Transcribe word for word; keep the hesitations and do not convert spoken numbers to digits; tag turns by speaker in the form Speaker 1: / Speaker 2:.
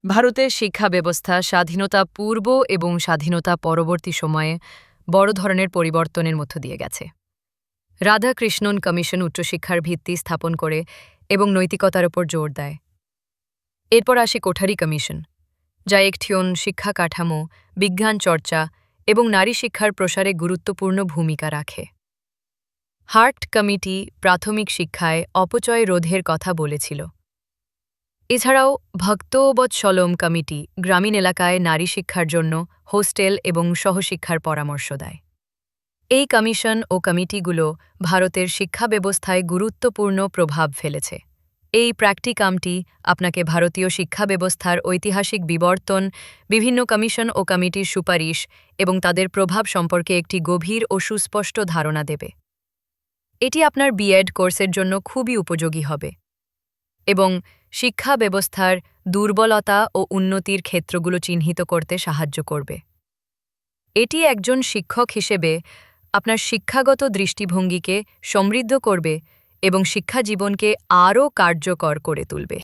Speaker 1: ভারতের শিক্ষা ব্যবস্থা স্বাধীনতা পূর্ব এবং স্বাধীনতা পরবর্তী সময়ে বড় ধরনের পরিবর্তনের মধ্য দিয়ে গেছে। রাধাকৃষ্ণন কমিশন উচ্চশিক্ষার ভিত্তি স্থাপন করে এবং নৈতিকতার উপর জোর দেয়। এরপর আসে কোঠারি কমিশন, যা একটিয়ন শিক্ষা কাঠামো, বিজ্ঞান চর্চা এবং নারী শিক্ষার প্রসারে গুরুত্বপূর্ণ ভূমিকা রাখে। হার্ট কমিটি প্রাথমিক শিক্ষায় অপচয় রোধের কথা বলেছিল। এছাড়াও ভক্তবৎসলম কমিটি গ্রামীণ এলাকায় নারী শিক্ষার জন্য হোস্টেল এবং সহশিক্ষার পরামর্শ দেয়। এই কমিশন ও কমিটিগুলো ভারতের শিক্ষা ব্যবস্থায় গুরুত্বপূর্ণ প্রভাব ফেলেছে। এই প্র্যাকটিকামটি আপনাকে ভারতীয় শিক্ষা ব্যবস্থার ঐতিহাসিক বিবর্তন, বিভিন্ন কমিশন ও কমিটির সুপারিশ এবং তাদের প্রভাব সম্পর্কে একটি গভীর ও সুস্পষ্ট ধারণা দেবে। এটি আপনার বিএড কোর্সের জন্য খুবই উপযোগী হবে এবং শিক্ষা ব্যবস্থার দুর্বলতা ও উন্নতির ক্ষেত্রগুলো চিহ্নিত করতে সাহায্য করবে। এটি একজন শিক্ষক হিসেবে আপনার শিক্ষাগত দৃষ্টিভঙ্গিকে সমৃদ্ধ করবে এবং শিক্ষা জীবনকে আরও কার্যকর করে তুলবে।